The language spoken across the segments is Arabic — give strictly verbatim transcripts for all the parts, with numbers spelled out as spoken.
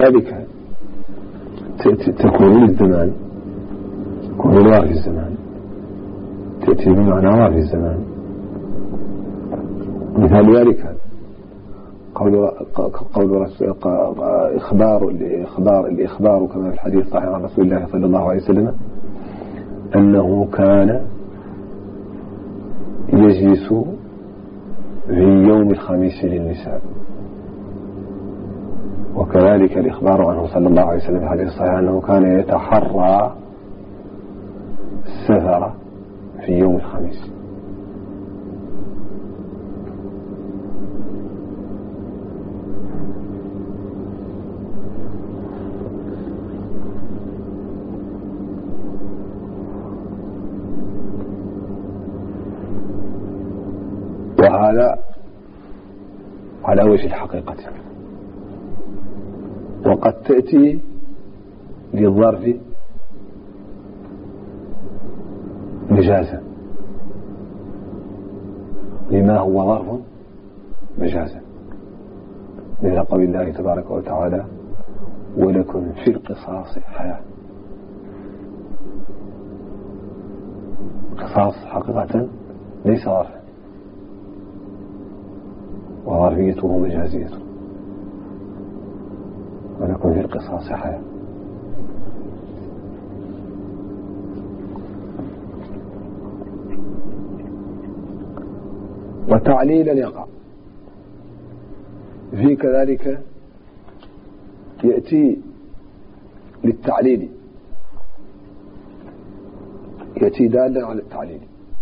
ذلك تكون للزمان، تكون الواو في الزمان، تأتي بمعنى واو في الزمان. مثال ذلك قول قول رسول إخبار الإخبار الإخبار كما في الحديث الصحيح عن رسول الله صلى الله عليه وسلم أنه كان يجلس في يوم الخميس للنساء. وكذلك الإخبار عنه صلى الله عليه وسلم في الحديث الصحيح أنه كان يتحرى السفر في يوم الخميس. وهذا على وجه الحقيقة. وقد تأتي للظرف مجازا لما هو ظرف مجازا، مثل قول الله تبارك وتعالى ولكم في القصاص حياة. القصاص حقيقة ليس ظرفا، وظرفيته مجازية. ولكم في القصاص حياة. وتعليلا يقع في كذلك يأتي للتعليل، يأتي دالا على التعليل.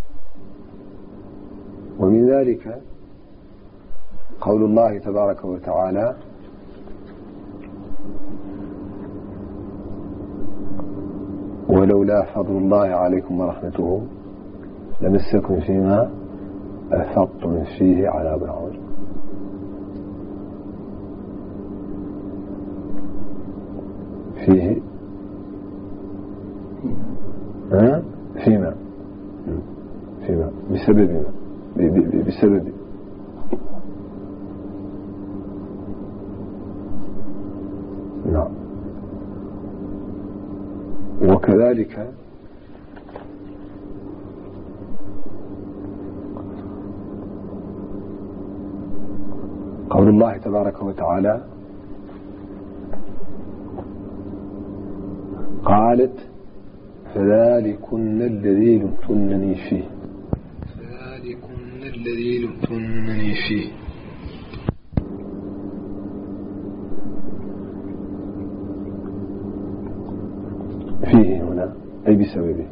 ومن ذلك قول الله تبارك وتعالى ولولا فضل الله عليكم ورحمته لمسكم فيما أفضتم فيه عذاب عظيم. فيه ها فيما فيما بسبب ما بسبب نعم. وكذلك قول الله تبارك وتعالى قالت فذلكن الذي لمتنني فيه فذلكن الذي لمتنني فيه. فيه هنا أي بسببه.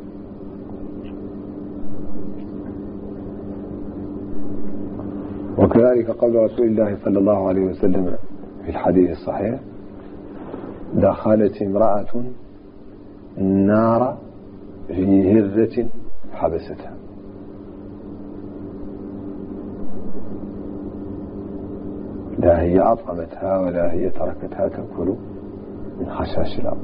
وكذلك قول رسول الله صلى الله عليه وسلم في الحديث الصحيح دخلت امرأة النار في هرة حبستها. لا هي أطعمتها ولا هي تركتها تأكل من خشاش الأرض.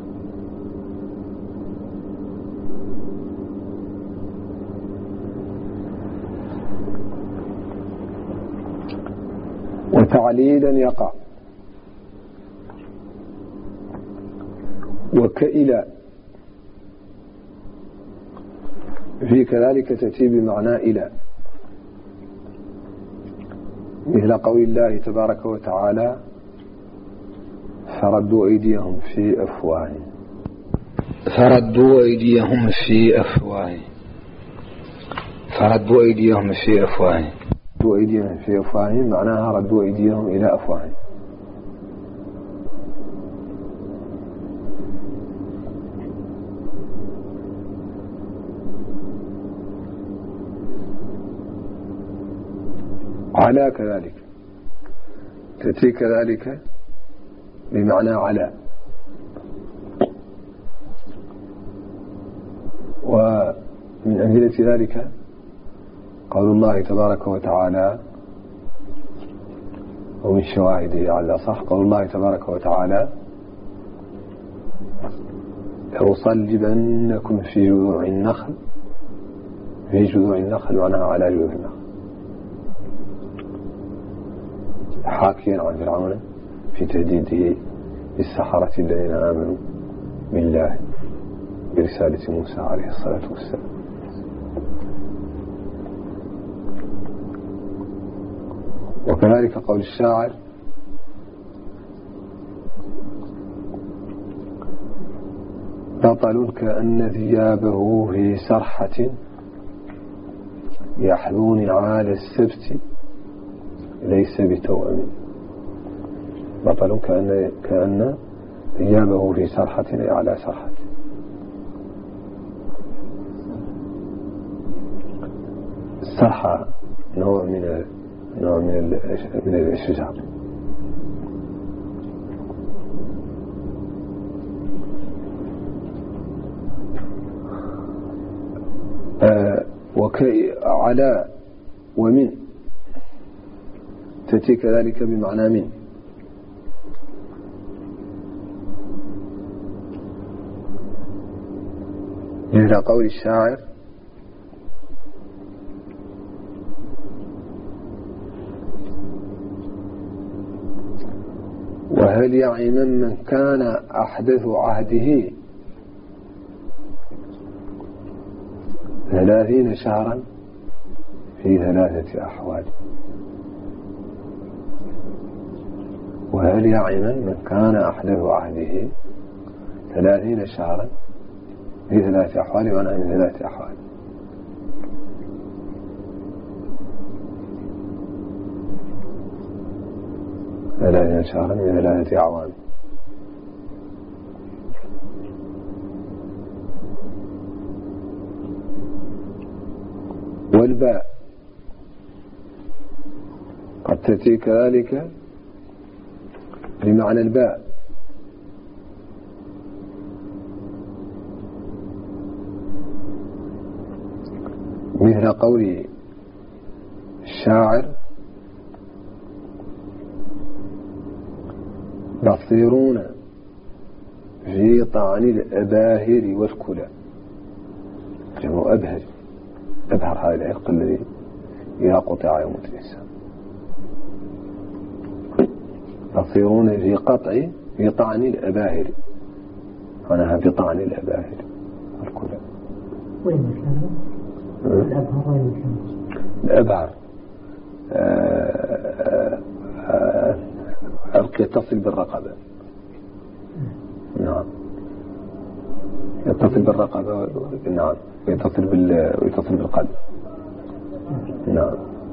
وتعليلا يقع وكإلى في كذلك تأتي بمعنى إلى، مثل قول الله تبارك وتعالى فردوا أيديهم في أفواههم فردوا أيديهم في أفواههم فردوا أيديهم في أفواههم ردوا أيديهم في أفواههم معناها ردوا أيديهم إلى أفواههم. على كذلك تأتي كذلك بمعنى على. ومن أمثلة ذلك قول الله تبارك وتعالى ومن شواهده على صح قول الله تبارك وتعالى لأصلبنكم في جذوع النخل في جذوع النخل معناها على جذوع النخل، حاكيا عن فرعون في تهديده للسحرة الذين آمنوا بالله برسالة موسى عليه الصلاة والسلام. وكذلك قول الشاعر بطل كأن ثيابه في سرحة يحذو نعال السبت ليس بتوأم. بطل كأن, كأن ثيابه في سرحة أي على سرحة. السرحة نوع من نوع من من الشجر. آه وكي على ومن تأتي كذلك بمعنى من. مثل قول الشاعر وهل يعي من كان أحدث عهده ثلاثين شهرا في ثلاثة أحوال. وهل يعي من كان أحدث عهده ثلاثين شهرا في ثلاثة أحوال وأنا من ثلاثة أحوال. ثلاثين شهرا من ثلاثة أعوام. والباء قد تأتي كذلك بمعنى الباء مثل قول الشاعر بصيرون في طعن الأباهر والكلى. جمع أبهر. أبهر هذا العرق الذي إذا قطع يموت الإنسان. بصيرون في قطع في طعن الأباهر معناها في طعن الأباهر والكلى. وين مكانه؟ الأبهر وين مكانه؟ الأبهر عرق يتصل بالرقبة. نعم يتصل بالرقبة. نعم ويتصل بال ويتصل بالقلب. نعم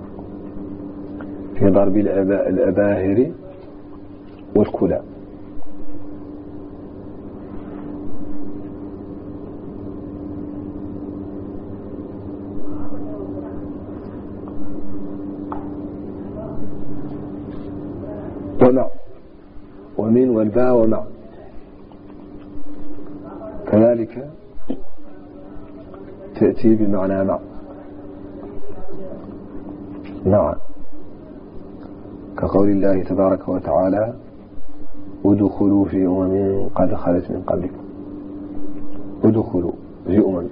في ضرب الأبا... الأباهر والكلى. ومع ومن والباء ومع كذلك تأتي بمعنى مع. مع كقول الله تبارك وتعالى ادخلوا في أمم قد خلت من قبلكم. ادخلوا في أمم.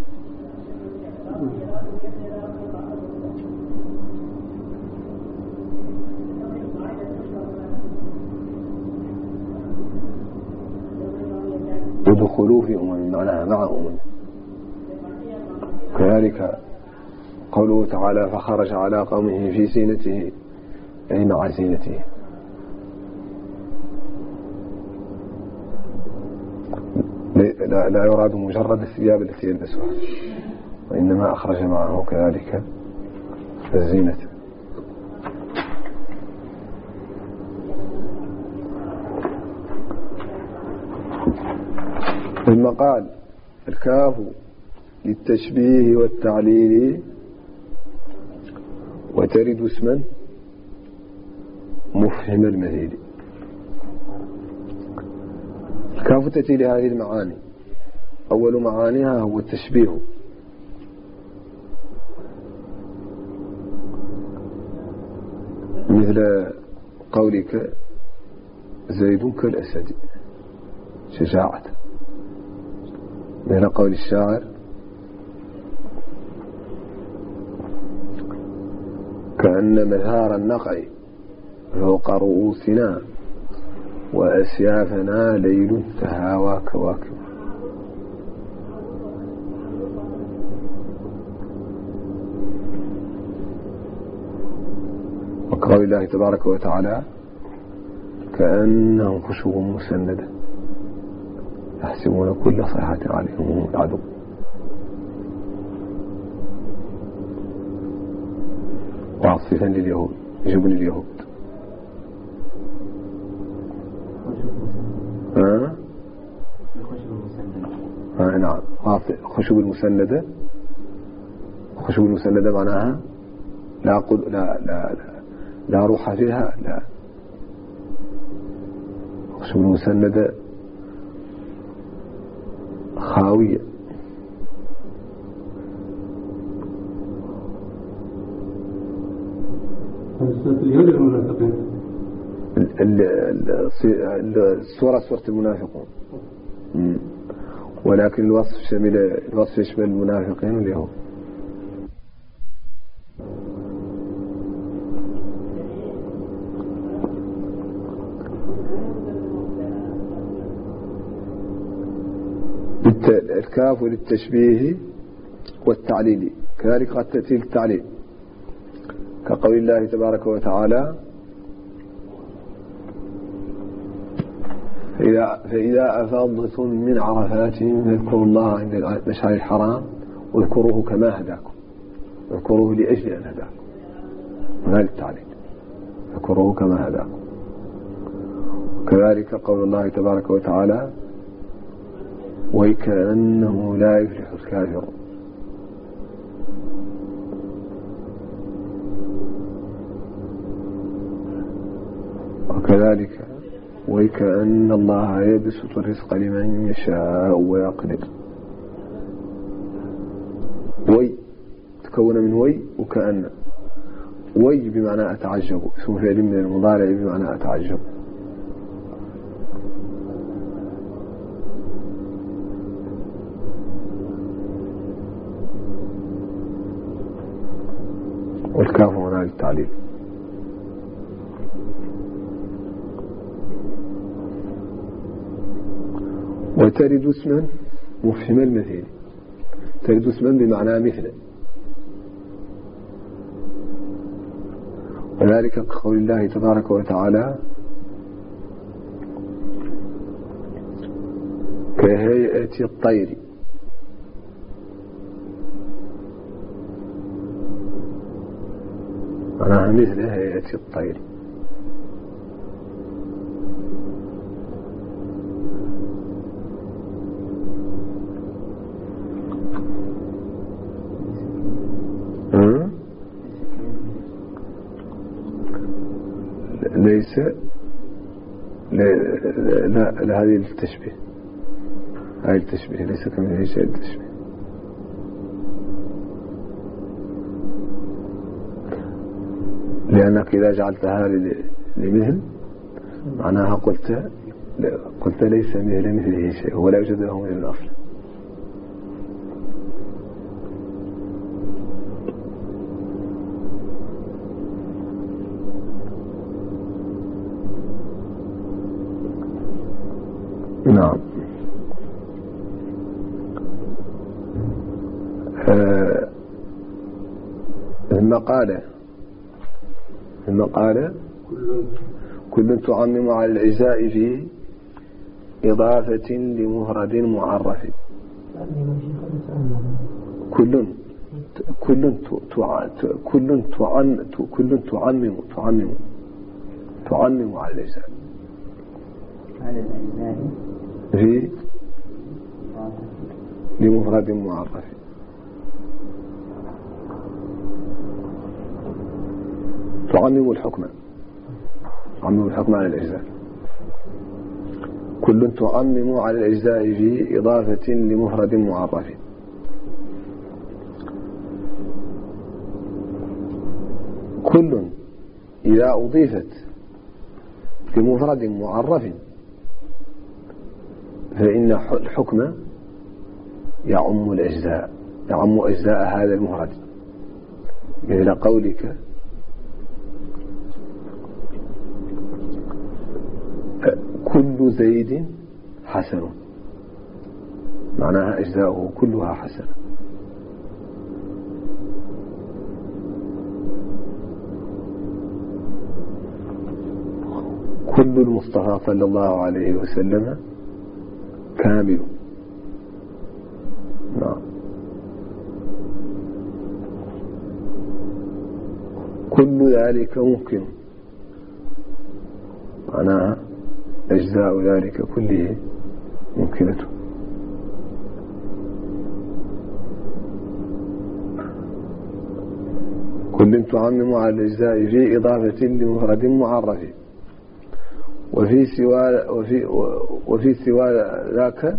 ادخلوا في أمم معناها مع أمم. كذلك قوله تعالى فخرج على قومه في زينته أي مع زينته. لا, لا يراد مجرد الثياب التي يلبسها وإنما أخرج معه كذلك الزينة. ثم قال الكاف للتشبيه والتعليل وترد اسما مفهم المثيل. الكاف تأتي لهذه المعاني. أول معانيها هو التشبيه مثل قولك زيد كالأسد شجاعة. مثل قول الشاعر كأن مذار النقع فوق رؤوسنا وأسيافنا ليل تهاوى كواكب. وقال الله تبارك وتعالى كأنهم خشب مسندة يحسبون كل صيحة عليهم العدو. وعصفا لليهود يجب لليهود. ها آه نعم خشب المسندة. خشب المسندة معناها لا قد لا لا لا, لا روح فيها. لا خشب المسندة خاوية. اليهود المنافقين السورة سورة المنافقون، ولكن الوصف شمل الوصف يشمل المنافقين واليهود. الكاف للتشبيه والتعليل، كذلك قد تأتي التعليل كقول الله تبارك وتعالى فإذا أفضتم من عرفات فاذكروا الله عند المشعر الحرام واذكروه كما هداكم، واذكروه لأجل أن هداكم. هذا التعليل، اذكروه كما هداكم. كذلك قول الله تبارك وتعالى وكأنه لا يفلح الكافرون. وكذلك وكأن الله يبسط الرزق لمن يشاء ويقدر. وي تكون من وي وكأن. وي بمعنى أتعجب، اسم فعل من المضارع بمعنى أتعجب. والكاف هنا للتعليل. وترد اسما مفهم المثيل، ترد اسما بمعنى مثل، وذلك كقول الله تبارك وتعالى كهيئة الطير. معناها مثل هيئة الطير. ليس لا لا هذه التشبيه، هذه التشبيه ليس كمثله شيء التشبيه. لأنك إذا جعلتها لمثل معناها قلت قلت ليس مثل مثله شيء ولا يوجد له مثل الأصل. نعم. آه المقالة المقالة كل تعمم على العزاء في إضافة لمفرد معرف. كل كل كل كل تعمم تعمم تعمم على العزاء في لمفرد معرف. تعمم الحكم، تعمم الحكم على الأجزاء. كل تعمم على الأجزاء في إضافة لمفرد معرف. كل إذا أضيفت لمفرد معرف فإن الحكم يعم الأجزاء، يعم أجزاء هذا المفرد، مثل قولك كل زيد حسن، معناها أجزاؤه كلها حسنة. كل المصطفى صلى الله عليه وسلم كامل. نعم. كل ذلك ممكن، معناها أجزاء ذلك كله ممكنة. كل تعمم على الأجزاء في إضافة لمفرد معرف، وفي سوى وفي وفي سوى ذاك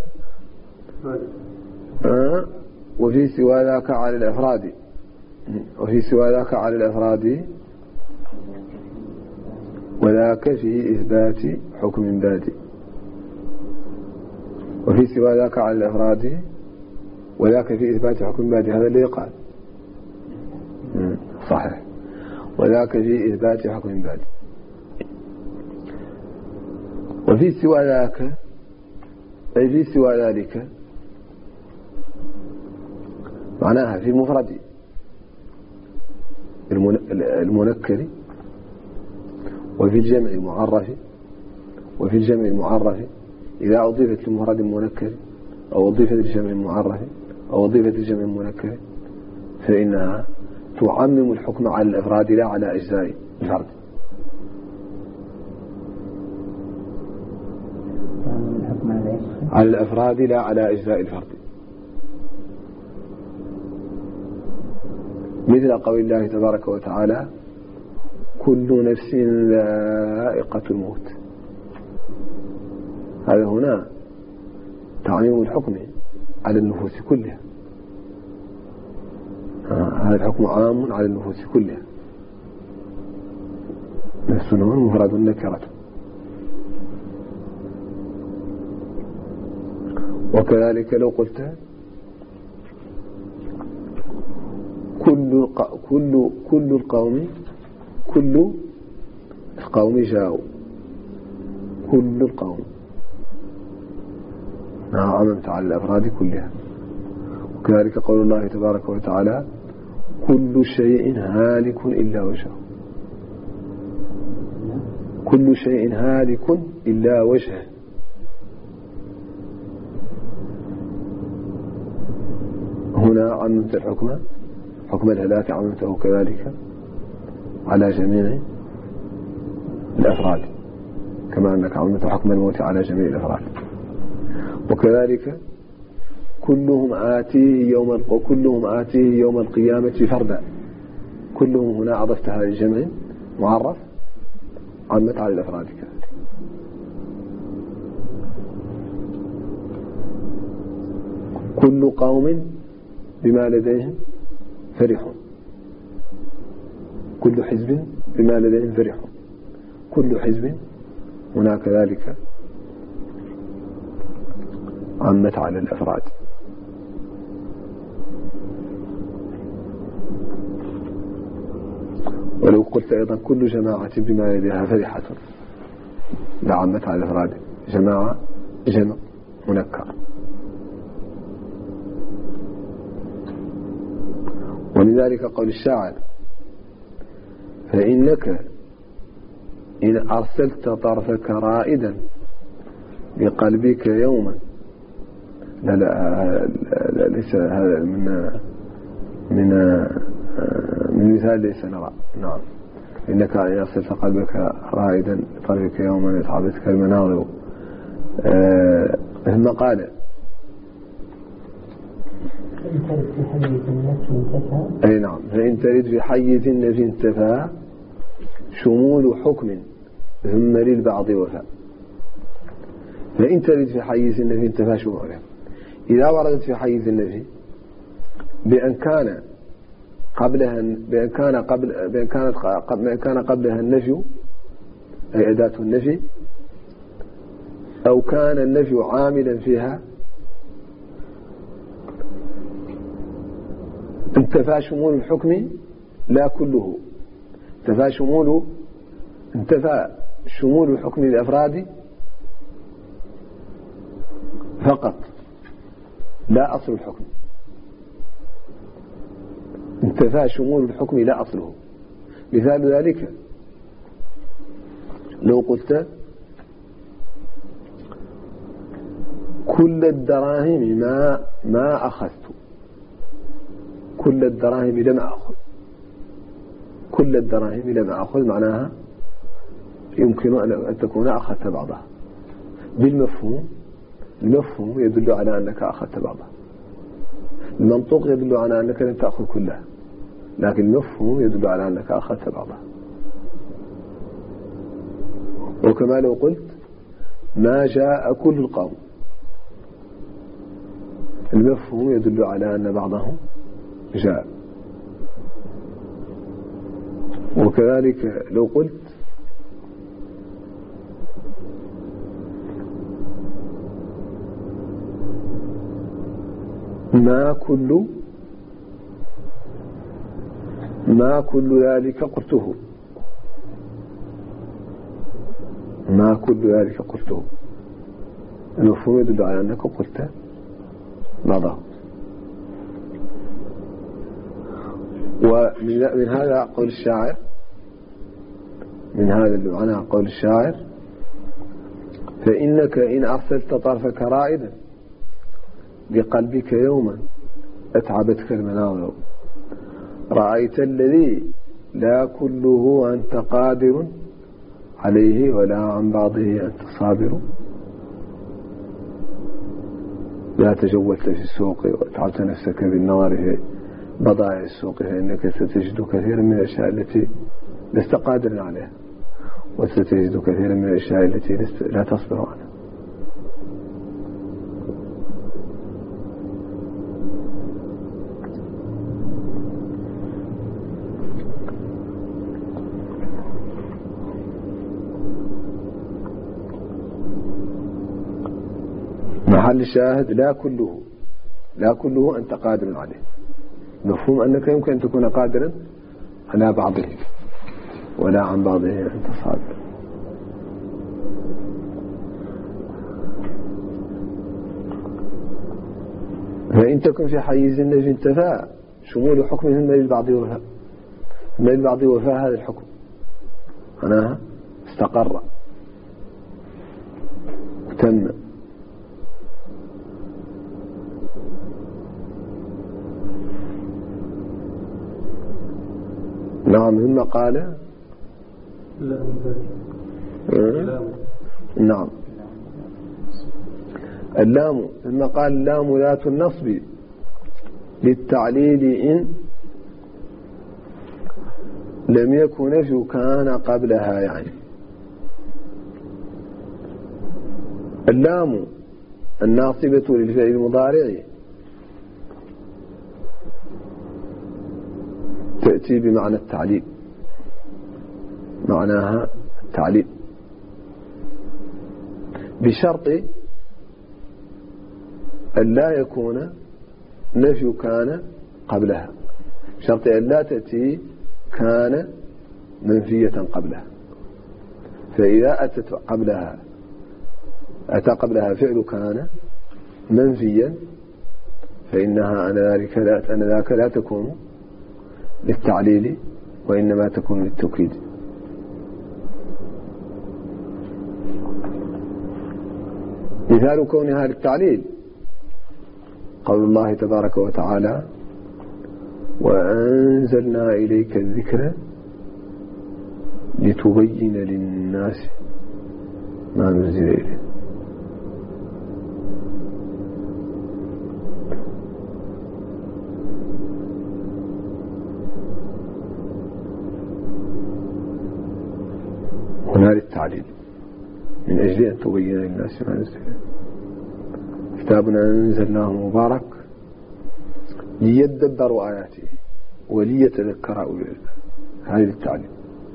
آه وفي سوى ذاك على الأفراد وفي سوى ذاك على الأفراد وذاك في إثبات حكم بادئ. وفي سوى ذاك على الأفراد وذاك في إثبات حكم بادئ، هذا اللي يقال صحيح. وذاك في إثبات حكم بادئ. وفي سوى ذاك أي في سوى ذلك معناها في المفرد المنكر، وفي الجمع المعرف، وفي الجمع المعرف إذا أضيفت لمفرد منكر أو أضيفت للجمع المعرف أو أضيفت للجمع المنكر فإنها تعمم الحكم على الأفراد لا على أجزاء الفرد. على الأفراد لا على أجزاء الفرد، مثل قول الله تبارك وتعالى كل نفس ذائقة الموت. هذا هنا تعميم الحكم على النفوس كلها، هذا الحكم عام على النفوس كلها، نفس مفرد نكرة. وكذلك لو قلت كل كل كل القوم كل القوم جاءوا، كل القوم عممت على الأفراد كلها. وكذلك قول الله تبارك وتعالى كل شيء هالك إلا وجهه، كل شيء هالك إلا وجهه. هنا عممت الحكم حكم الهلاك عممته كذلك على جميع الأفراد، كما أنك عممت حكم الموت على جميع الأفراد. وكذلك كلهم آتيه يوم وكلهم آتيه يوم القيامة فردا، كلهم هنا أضفتها للجمع معرف عمت على الأفراد كذلك. كل قوم بما لديهم فرحون، كل حزب بما لديهم فرحون، كل حزب هنا كذلك عمت على الأفراد. ولو قلت أيضا كل جماعة بما لديها فرحة لعمت على الأفراد، جماعة جمع منكر. ولذلك قول الشاعر فإنك إن أرسلت طرفك رائدا بقلبك يوما، لا لا, لا ليس هذا من من من مثال ليس نرى. نعم، إنك إن أرسلت قلبك رائدا بطرفك يوما يتعبتك المناظر. ثم قال أي نعم، فإن ترد في حيز النفي انتفى شمول حكم ثم للبعض وفاء. فإن ترد في حيز النفي انتفى شموله، إذا وردت في حيز النفي بأن كان قبلها بأن كان قبل بأن كانت بأن كان قبلها النفي أي أداة النفي، أو كان النفي عاملا فيها، انتفى شمول الحكم لا كله، انتفى شمول انتفى شمول الحكم للأفراد فقط لا أصل الحكم، انتفى شمول الحكم لا أصله. مثال ذلك لو قلت كل الدراهم ما ما أخذت، كل الدراهم لم أخذ، كل الدراهم لم أخذ معناها يمكن أن تكون أخذت بعضها. بالمفهوم المفهوم يدل على أنك أخذت بعضها، المنطوق يدل على أنك لم تأخذ كلها، لكن المفهوم يدل على أنك أخذت بعضها. وكما لو قلت ما جاء كل القوم، المفهوم يدل على أن بعضهم جاء. وكذلك لو قلت ما كل ما كل ذلك قلته، ما كل ذلك قلته، المفهوم يدل على أنك قلت بعضه. ومن هذا قول الشاعر، من هذا المعنى قول الشاعر فإنك إن أرسلت طرفك رائدا بقلبك يوما أتعبتك المناظر، رأيت الذي لا كله أنت قادر عليه ولا عن بعضه أنت صابر. لا تجولت في السوق وتعبت نفسك بالنظر في بضائع السوق، فإنك ستجد كثيرا من الأشياء التي لست قادرا عليها، وستجد كثيرا من الأشياء التي لا تصبر عنها. محل الشاهد لا كله، لا كله أنت قادر عليه، مفهوم أنك يمكن أن تكون قادرا على بعضه ولا عن بعضه أنت صابر. فإن تكن في حيز النجم انتفى شمول حكمه ثم للبعض وفاء، ثم للبعض وفاء هذا الحكم معناها استقر وتم. نعم. ثم قال نعم اللام، ثم قال اللام ذات النصب للتعليل إن لم يكن نفي كان قبلها. يعني اللام الناصبة للفعل المضارع تأتي بمعنى التعليل، معناها التعليل بشرط أن لا يكون نفي كان قبلها، شرط أن لا تأتي كان منفية قبلها. فإذا أتت قبلها أتى قبلها فعل كان منفيا فإنها أنذاك لا, أنذاك لا تكون للتعليل وإنما تكون للتوكيد. مثال كونها للتعليل قول الله تبارك وتعالى وأنزلنا إليك الذكر لتبين للناس ما نزل إليه. هنا للتعليل من أجل أن تبين للناس ما نزل إليه. كتابنا أنزلناه مبارك ليدبروا آياته وليتذكر أولي الألباب. هذه التعليم.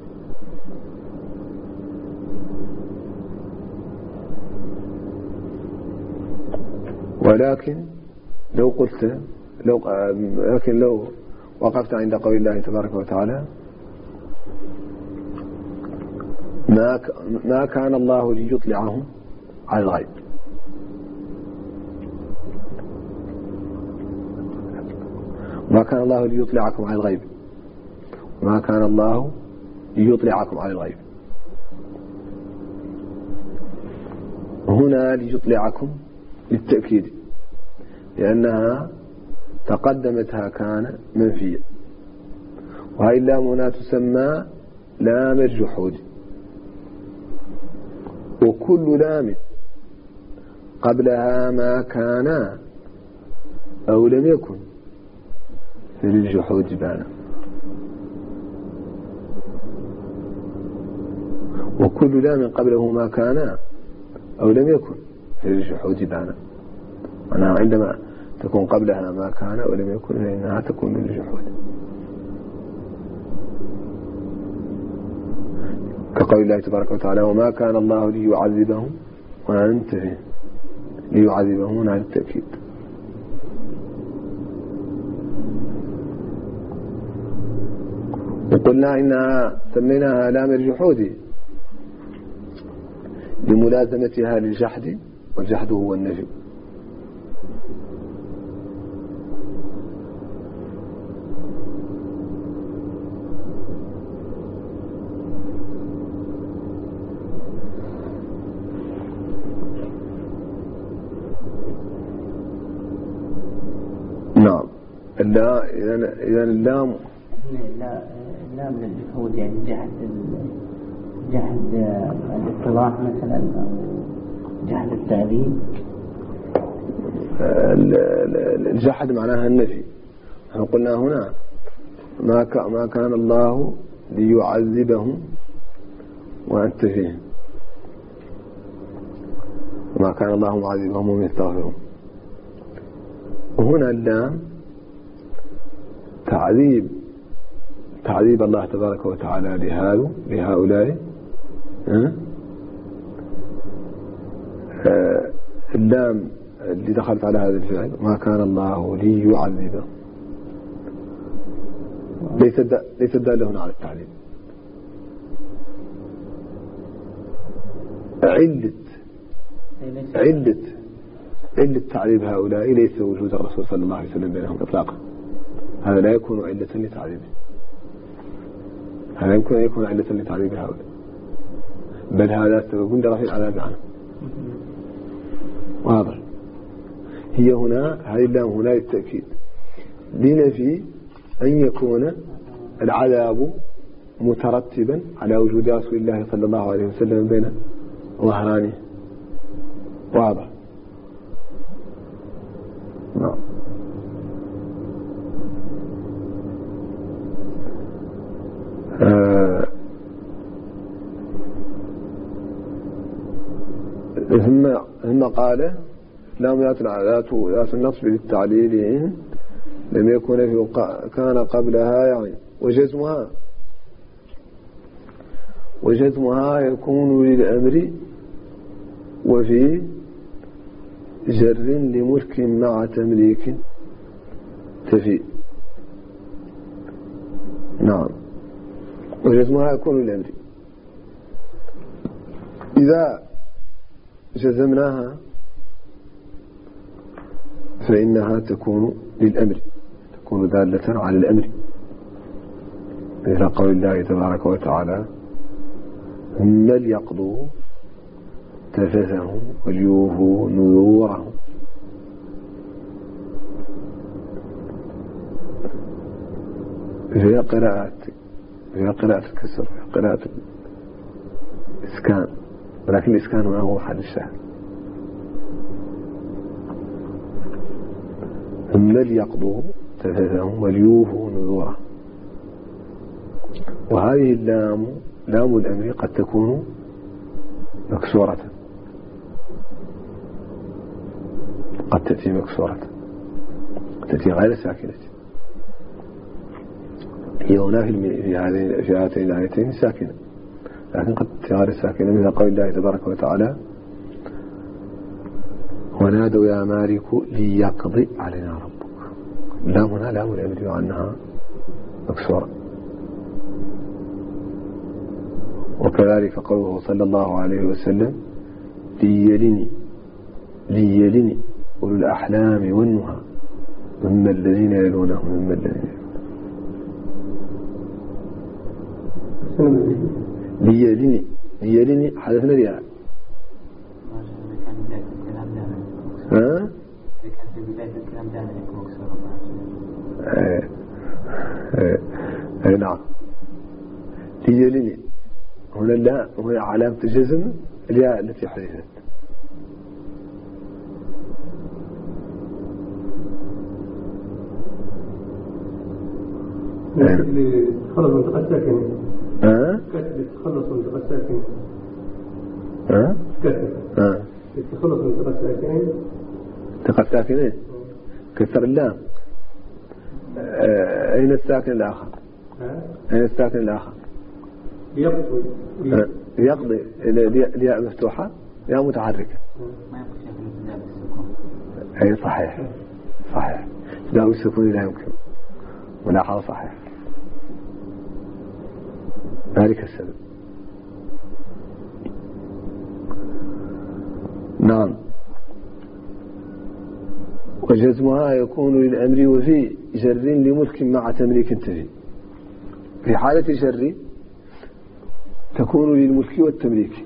ولكن لو قلت لو لكن لو وقفت عند قول الله تبارك وتعالى ما ما كان الله ليطلعهم على الغيب، ما كان الله ليطلعكم على الغيب ما كان الله ليطلعكم على الغيب. هنا ليطلعكم للتأكيد لأنها تقدمتها كان منفية، وهي اللام هنا تسمى لام الجحود. وكل لام قبلها ما كان أو لم يكن فللجحود بانا، وكل لام قبله ما كان أو لم يكن فللجحود بانا. أنا عندما تكون قبلها ما كان أو لم يكن فإنها تكون للجحود، كقول الله تبارك وتعالى وما كان الله ليعذبهم وأنت فيهم، ليعذبهم على التأكيد. وقلنا إنها سميناها لام الجحود لملازمتها للجحد، والجحد هو النفي. نعم. لا إذا اللام لا اللام للجحود يعني جحد جحد الاطلاع مثلا أو جحد التعذيب. الجحد معناها النفي. احنا قلنا هنا ما ما كان الله ليعذبهم وأنت فيهم، وما كان الله معذبهم وهم يستغفرون. وهنا اللام تعذيب تعذيب الله تبارك وتعالى لهذا لهؤلاء. أه؟ أه اللام اللي دخلت على هذا الفعل ما كان الله ليعذبهم ليس ليس دالة هنا على التعذيب. علة علة علة تعذيب هؤلاء ليس وجود الرسول صلى الله عليه وسلم بينهم إطلاقا. هذا لا يكون علة لتعذيبه، هذا يمكن أن يكون علة لتعذيب هؤلاء، بل هذا سبب لرفع العذاب عنه. واضح. هي هنا هذه اللام هنا للتأكيد لنفي أن يكون العذاب مترتبا على وجود رسول الله صلى الله عليه وسلم بين ظهرانه. واضح. نعم. آه. ثم ثم قال لام ذات ذات النصب للتعليل إن لم يكن في كان قبلها يعني. وجزمها وجزمها يكون للأمر وفي جر لملك مع تمليك تفي. نعم. وجزمها يكون للأمر. إذا جزمناها فإنها تكون للأمر، تكون دالة على الأمر، مثل قول الله تبارك وتعالى هم ليقضوا تفثهم وليوفوا نذورهم. في قراءة في قراءة الكسر، في قراءة الإسكان، ولكن الإسكان ما هو حد الشهر. هم ليقضوا تفثهم وليوفوا نذورهم. وهذه اللام لام الأمر قد تكون مكسورة، قد تأتي مكسورة، تأتي غير ساكنة. هي هنا في هذه في هاتين الآيتين ساكنة، لكن قد تأتي غير ساكنة، مثل قول الله تبارك وتعالى ونادوا يا مالك ليقضي علينا ربك. لام هنا لام الأمر وأنها مكسورة. وكذلك قوله صلى الله عليه وسلم ليلني ليلني أولو الأحلام والنهى ثم الذين يلونهم ثم الذين يلونهم ليلني ليلني حدثنا ليها ها؟ ايه ايه ايه نعم ليلني هنا لا هنا علامة الجزم الياء التي حدثت اللي تخلص من تقى الساكن ها؟ كاتب يتخلص من تقى الساكن ها؟ كاتب ها؟ يتخلص من تقى الساكن تقى الساكنين كسر اللام آه، أين الساكن الآخر؟ أين الساكن الآخر؟ يقضي يقضي الياء مفتوحة ياء متحركة أي صحيح صحيح لا السكون لا يمكن ملاحظة صحيح ذلك السبب نعم وجزمها يكون للأمر وفي جر لملك مع تمليك تجي في حالة جر تكون للملك والتمليك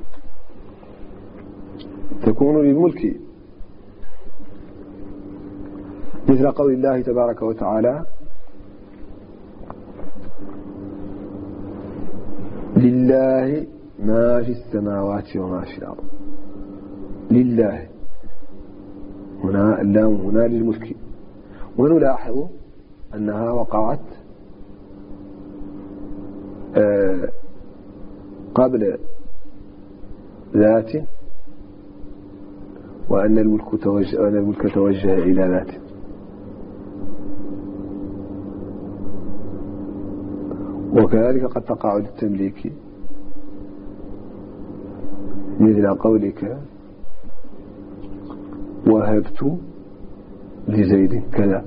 تكون للملك مثل قول الله تبارك وتعالى لله ما في السماوات وما في الأرض لله هنا اللام هنا للملك ونلاحظ أنها وقعت آه قبل ذات وأن الملك توجه, وأن الملك توجه إلى ذات وكذلك قد تقع للتمليك مثل قولك وهبت لزيد كذا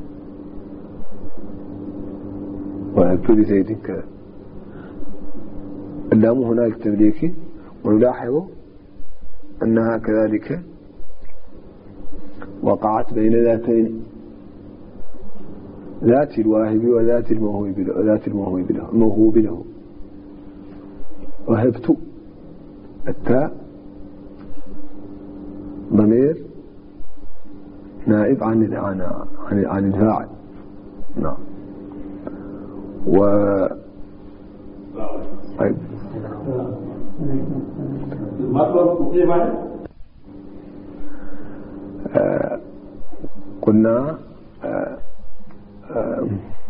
وهبت لزيد كذا اللام هنا للتمليك ونلاحظ أنها كذلك وقعت بين ذاتين ذات الواهب وذات الموهوب له ذات الموهوب له الموهوب له وهبت التاء ضمير نائب عن عن عن, عن الفاعل نعم و طيب آه قلنا آه آه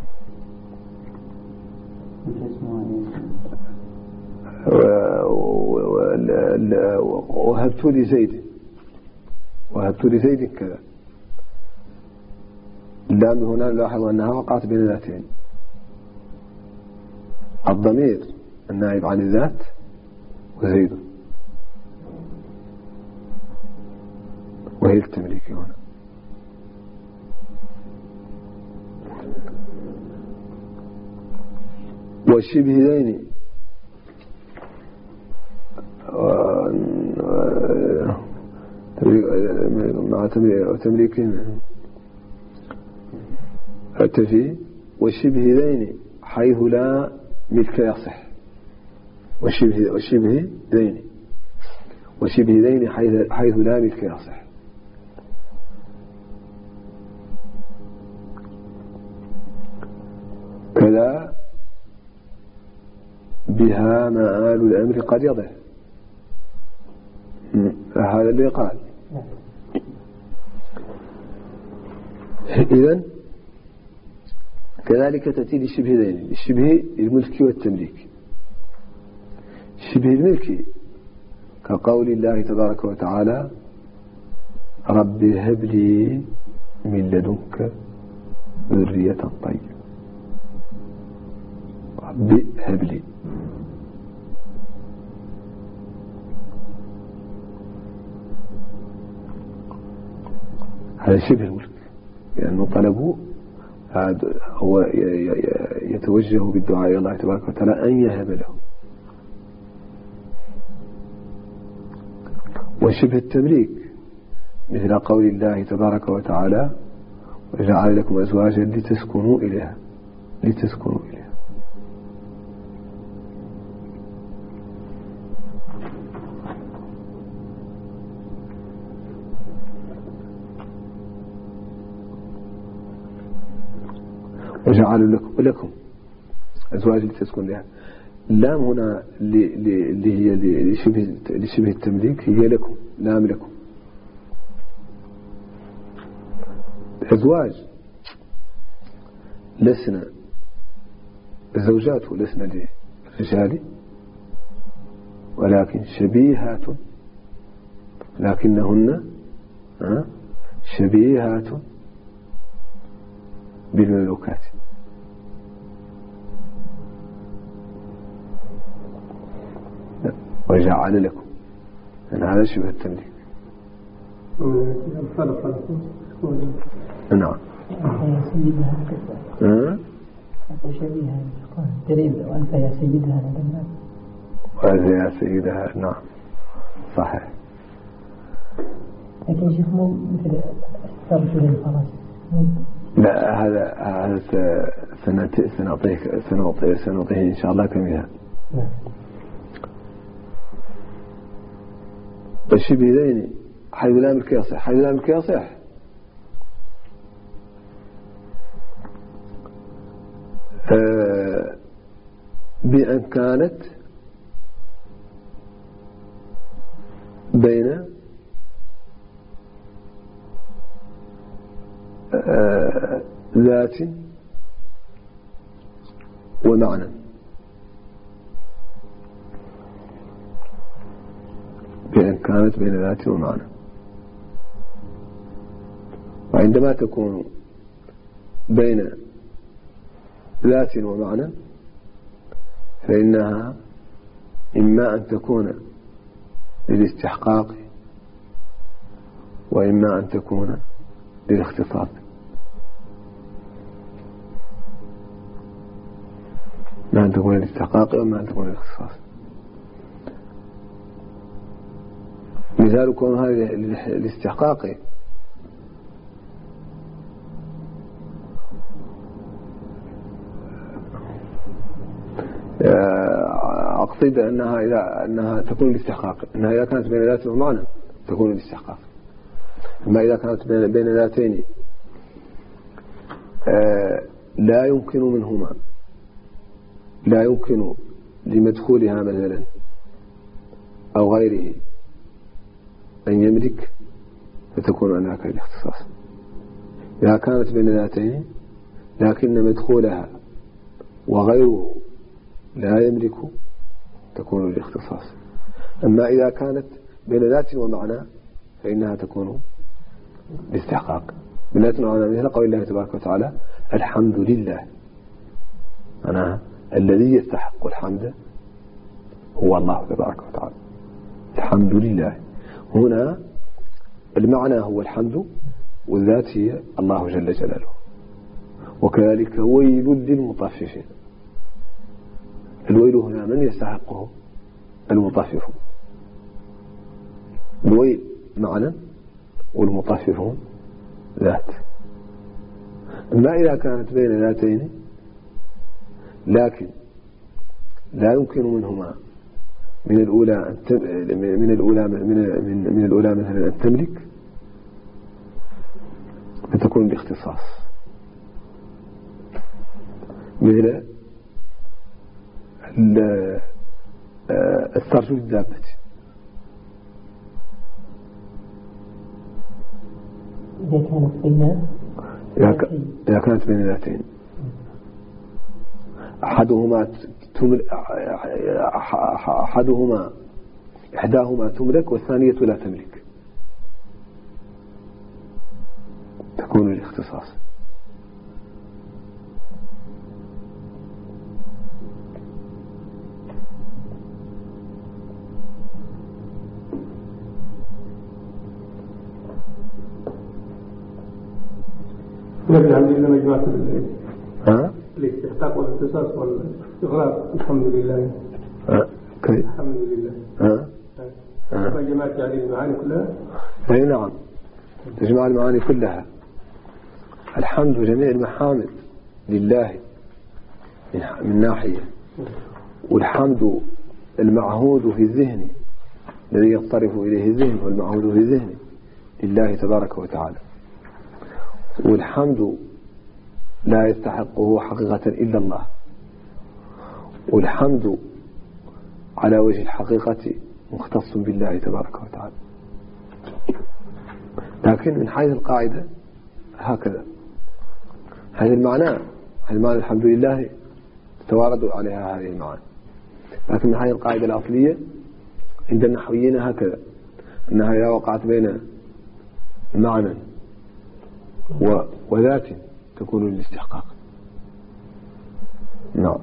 وهبت لزيد وهبت لزيد كذا اللام هنا نلاحظ أنها وقعت بين ذاتين الضمير النائب عن الذات وزيد وهي التمليك هنا والشبه ذين مع تمليك التفي والشبه ذين حيث لا ملك يصح والشبه والشبه ذين وشبه ذين حيث حيث لا ملك يصح كذا بها مآل الأمر قد يضع هذا اللي قال إذن كذلك تأتي للشبه ذين الشبه الملك والتمليك الشبه الملكي كقول الله تبارك وتعالى رب هب لي من لدنك ذرية طيبة رب هب لي هذا شبه الملك لأنه طلبه هو يتوجه بالدعاء إلى الله تبارك وتعالى أن يهب له وشبه التمليك مثل قول الله تبارك وتعالى وجعل لكم أزواجا لتسكنوا إليها لتسكنوا إليها. وجعل لكم, لكم أزواجا لتسكنوا إليها. لام هنا اللي هي لشبه, لشبه التمليك هي لكم، لام لكم. الأزواج لسنا الزوجات لسنا للرجال ولكن شبيهات، لكنهن شبيهات بالمملوكات. وجعل لكم أن هذا شبه التمليك. نعم. يا سيدها كذا. شبيهة تريد وأنت يا سيدها لما. وأنت يا سيدها نعم صحيح. لكن شيخ مو مثل الترجل الفرس. لا هذا هذا سنعطيك سنعطيه سنعطيه سنعطيه إن شاء الله كمثال. نعم. الشبيهين حيث لا ملك يصح، حيث لا ملك يصح آه بأن كانت بين آه ذات ومعنى. بأن كانت بين ذات ومعنى. وعندما تكون بين ذات ومعنى فإنها إما أن تكون للاستحقاق وإما أن تكون للاختصاص. ما أن تكون للاستحقاق وما أن تكون للاختصاص. مثال كون هذا الاستحقاق أقصد أنها إذا أنها تكون الاستحقاق أنها إذا كانت بين ذات ومعنى تكون الاستحقاق. أما إذا كانت بين ذاتين لا يمكن منهما لا يمكن لمدخولها مثلا أو غيره أن يملك فتكون هناك الاختصاص. إذا كانت بين ذاتين لكن مدخولها وغيره لا يملك تكون الاختصاص. أما إذا كانت بين ذات ومعنى فإنها تكون باستحقاق. من ذات ومعنى مثل قول الله تبارك وتعالى الحمد لله. أنا الذي يستحق الحمد هو الله تبارك وتعالى. الحمد لله هنا المعنى هو الحمد والذات هي الله جل جلاله. وكذلك ويل للمطففين. الويل هنا من يستحقه؟ المطففون. الويل معنى والمطففون ذات. أما إذا كانت بين ذاتين لكن لا يمكن منهما من الأولى من الأولى من من الأولى مثلا أن تملك فتكون باختصاص. مثل السرج بالدابة إذا كانت بين إذا كانت بين ذاتين أحدهما تملك أحدهما إحداهما تملك والثانية لا تملك تكون الاختصاص. نبي عن الله مجموعة ها؟ الاستحقاق والاختصاص والإغراق. الحمد لله. ها؟ كيف؟ الحمد لله. ها؟ ها؟ جماعة هذه المعاني كلها. أي نعم تجمع المعاني كلها. الحمد جميع المحامد لله من ناحية، والحمد المعهود في الذهن الذي يضطرف إليه الذهن والمعهود في الذهن لله تبارك وتعالى، والحمد لا يستحقه حقيقة إلا الله، والحمد على وجه الحقيقة مختص بالله تبارك وتعالى. لكن من حيث القاعدة هكذا، هذا المعنى هذا المعنى الحمد لله تتوارد عليها هذه المعاني، لكن من حيث القاعدة الأصلية عند النحويين هكذا، أنها إذا وقعت بين معنى وذات تكون للاستحقاق. نعم.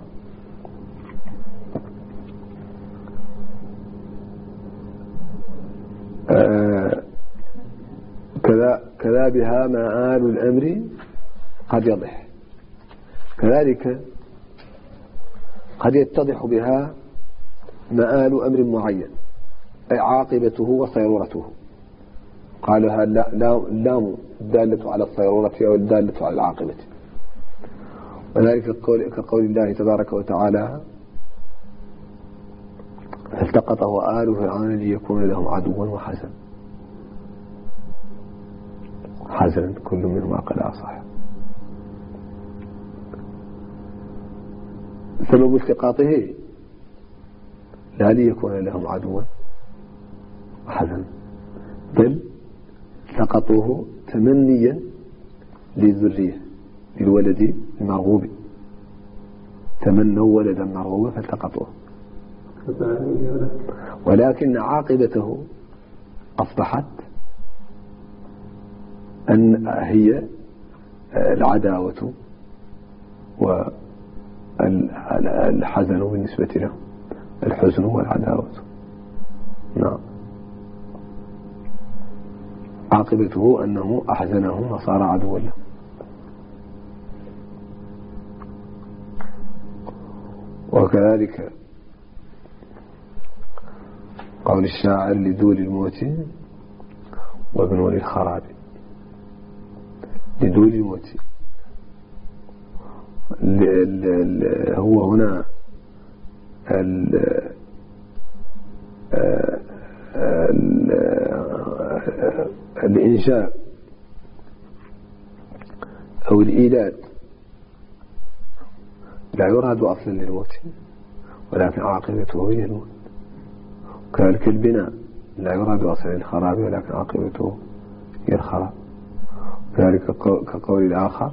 آه كذا كذا بها مآل الأمر قد يضح، كذلك قد يتضح بها مآل أمر معين، أي عاقبته وصيرورته. قالها اللام الدالة على الصيرورة أو الدالة على العاقبة، وذلك كقول الله تبارك وتعالى فالتقطه آل فرعون ليكون لهم عدوا وحزنا، حزنا كل منهم أقل عصاه. سبب التقاطه لا ليكون لهم عدوا وحزنا، بل التقطوه تمنيا للذرية للولد المرغوب، تمنوا ولدا مرغوبا فالتقطوه، ولكن عاقبته أصبحت أن هي العداوة والحزن بالنسبة له، الحزن والعداوة. نعم. عاقبته أنه أحزنهم وصار عدوا له. وكذلك قول الشاعر لدول الموت وبنور الخراب، لدول الموت ال ال ال هو هنا ال ال الإنشاء أو الإيلاد لا يراد أصلا للموت، ولكن عاقبته هي الموت. كذلك البناء لا يراد أصلا للخراب، ولكن عاقبته هي الخراب. كذلك كقول الآخر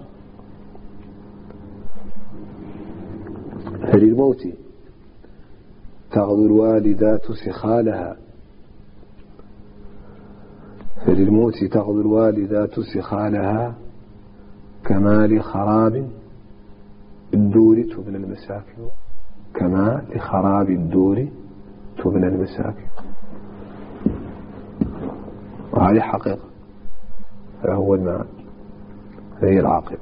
فللموت تغدو الوالدات سخالها، فللموت تغدو الوالدات سخالها كما لخراب الدور تبنى المساكن، كما لخراب الدور تبنى المساكن. وهذه حقيقة، هذا هو المعنى، هي العاقبة.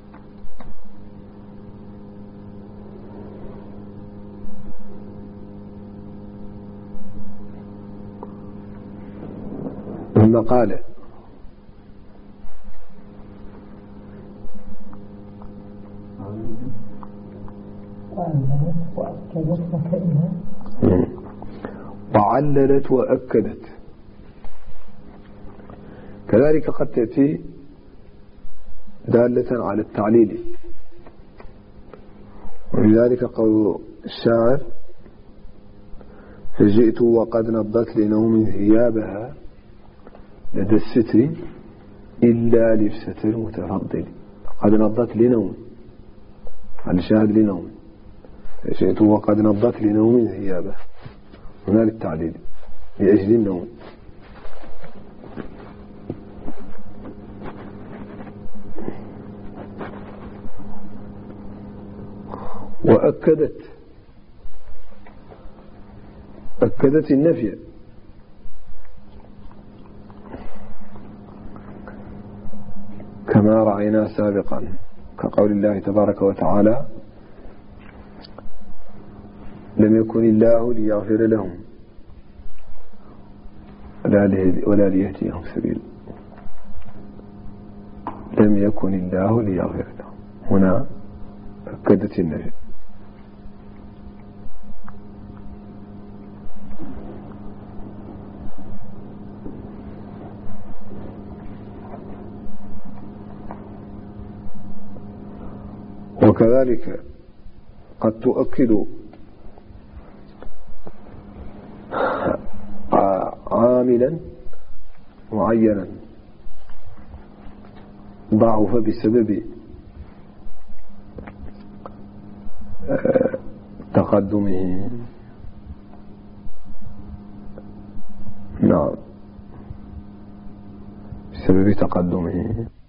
ثم قال وعللت وأكدت. كذلك قد تأتي دالة على التعليل، ولذلك قول الشاعر فجئت وقد نضت لنوم ثيابها لدى الستر إلا لبسة المتفضل. قد نضت لنوم، على شاهد لنوم، فجئت وقد نضت لنوم ثيابها، هنا للتعليل لأجل النوم. وأكدت، أكدت النفي كما رأينا سابقا، كقول الله تبارك وتعالى لم يكن الله ليغفر لهم ولا ليهديهم سبيلا. لم يكن الله ليغفر له. هنا أكدت النفي. وكذلك قد تؤكد عاملا معينا ضعف بسبب تقدمه. نعم، بسبب تقدمه.